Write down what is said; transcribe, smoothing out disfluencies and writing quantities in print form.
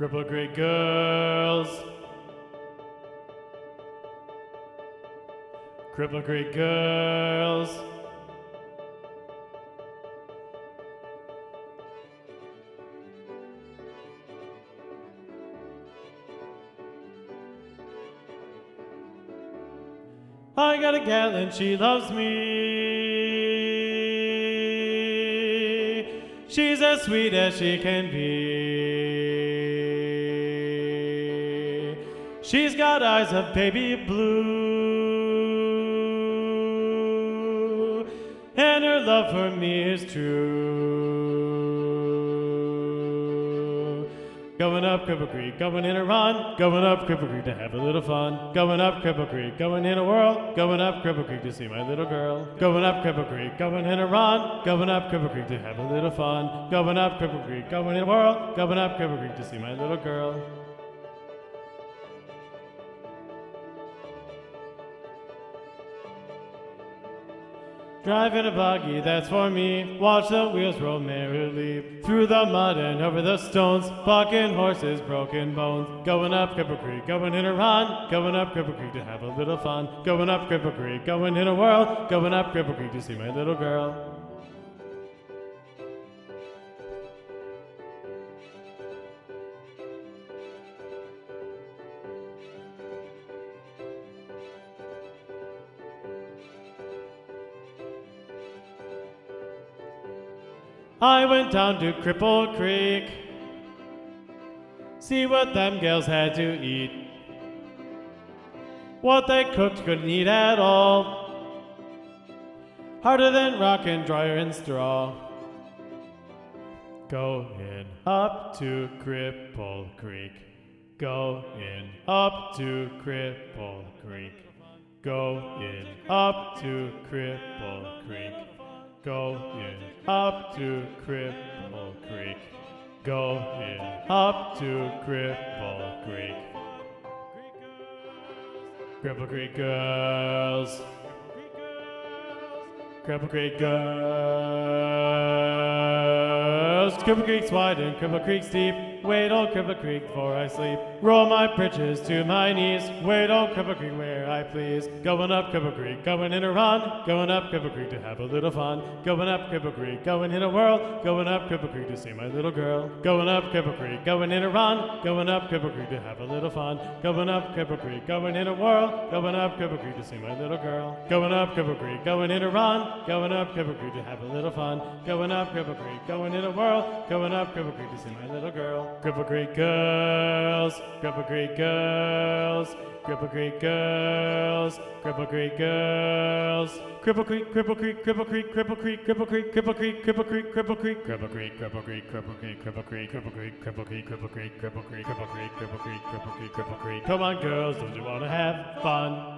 Cripple Creek girls. Cripple Creek girls. I got a gal and she loves me. She's as sweet as she can be. She's got eyes of baby blue, and her love for me is true. Going up Cripple Creek, going in a run, going up Cripple Creek to have a little fun. Going up Cripple Creek, going in a whirl, going up Cripple Creek to see my little girl. Going up Cripple Creek, going in a run, going up Cripple Creek to have a little fun. Going up Cripple Creek, going in a whirl, going up Cripple Creek to see my little girl. Driving a buggy, that's for me. Watch the wheels roll merrily through the mud and over the stones. Bucking horses, broken bones. Going up Cripple Creek, going in a run. Going up Cripple Creek to have a little fun. Going up Cripple Creek, going in a whirl. Going up Cripple Creek to see my little girl. I went down to Cripple Creek, see what them gals had to eat. What they cooked couldn't eat at all, harder than rock and drier than straw. Going up to Cripple Creek, going up to Cripple Creek, going up to Cripple Creek. Going up to Cripple Creek, going up to Cripple Creek. Cripple Creek girls, Cripple Creek girls. Cripple Creek's wide and Cripple Creek's deep. Wait on Cripple Creek before I sleep. Roll my britches to my knees. Wait on Cripple Creek where I please. Going up Cripple Creek, going in a run. Going up Cripple Creek to have a little fun. Going up Cripple Creek, going in a whirl. Going up Cripple Creek to see my little girl. Going up Cripple Creek, going in a run. Going up Cripple Creek to have a little fun. Going up Cripple Creek, going in a whirl. Going up Cripple Creek to see my little girl. Going up Cripple Creek, going in a run. Going up Cripple Creek to have a little fun. Going up Cripple Creek, going in a whirl. Going up Cripple Creek to see my little girl. Cripple Creek girls, Cripple Creek girls, Cripple Creek girls, Cripple Creek girls. Cripple Creek, Cripple Creek, Cripple Creek, Cripple Creek, Cripple Creek, Cripple Creek, Cripple Creek, Cripple Creek, Cripple Creek, Cripple Creek, Cripple Creek, Cripple Creek, Cripple Creek, Cripple Creek, Cripple Creek, Cripple Creek, Cripple Creek, Cripple Creek, Cripple Creek, Cripple Creek. Come on girls, don't you wanna have fun?